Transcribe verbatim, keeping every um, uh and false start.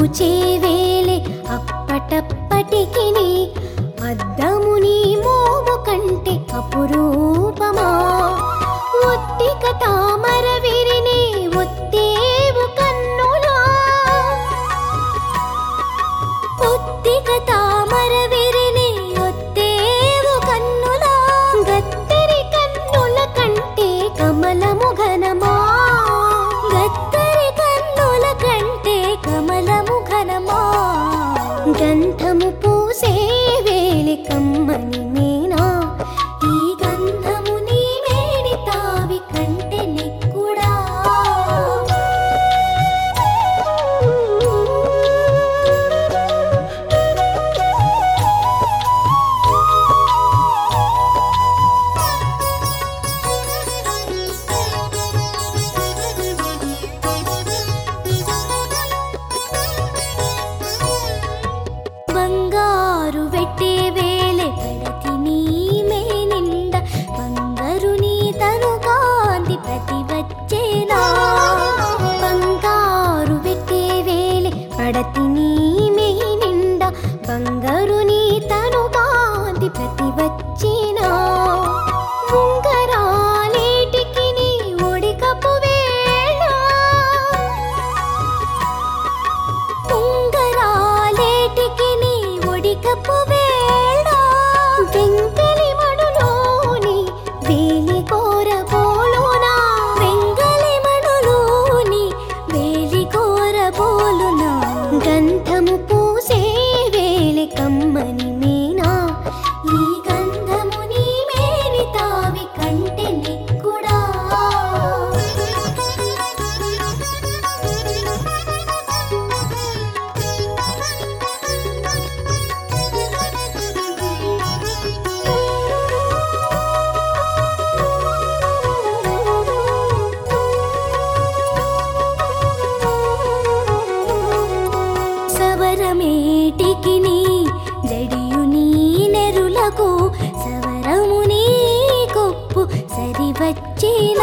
చూచేవేలే అప్పటప్పటికిని అద్దముని మోము కంటే అపురూపమా ఒత్తిక తామర విరిని ఒత్తేవు కన్నులా ఒత్తిక తామర విరిని ఒత్తేవు కన్నులా గత్తరి కన్నుల కంటే కమలము ఘనమా గత్తరి కన్నుల కంటే కమలము ఘనమా గంధము పూసే వేలి కమ్మని మీనా ఈ గంధము నీ మేని తావి కంటే నిక్కుడా బంగారు వెట్టే వేలే పడతి నీ మేనింద బంగారు నీ తను కాంతి ప్రతి వచ్చేనా బంగారు వెట్టే వేలే పడతి నీ మేనింద బంగారు నీ తను కాంతి ప్రతి వచ్చేనా ఉంగరాలేటికి నీ ఒడికపు వేళ ఉంగరాలేటికి నీ ఒడికపు వేళ వెంకలి మడులోని వేలి కోరబోలునా వెంగలి మడులోని వేలి కోరబోలునా గంధము పూసే వేలి కమ్మని మీనా ఈ గంధము నీ మేని తావి కంటే నిక్కుడా సవరమేటికి నీ జడియు నీ నెరులకు సవరము నీ కొప్పు సరి వచ్చేనా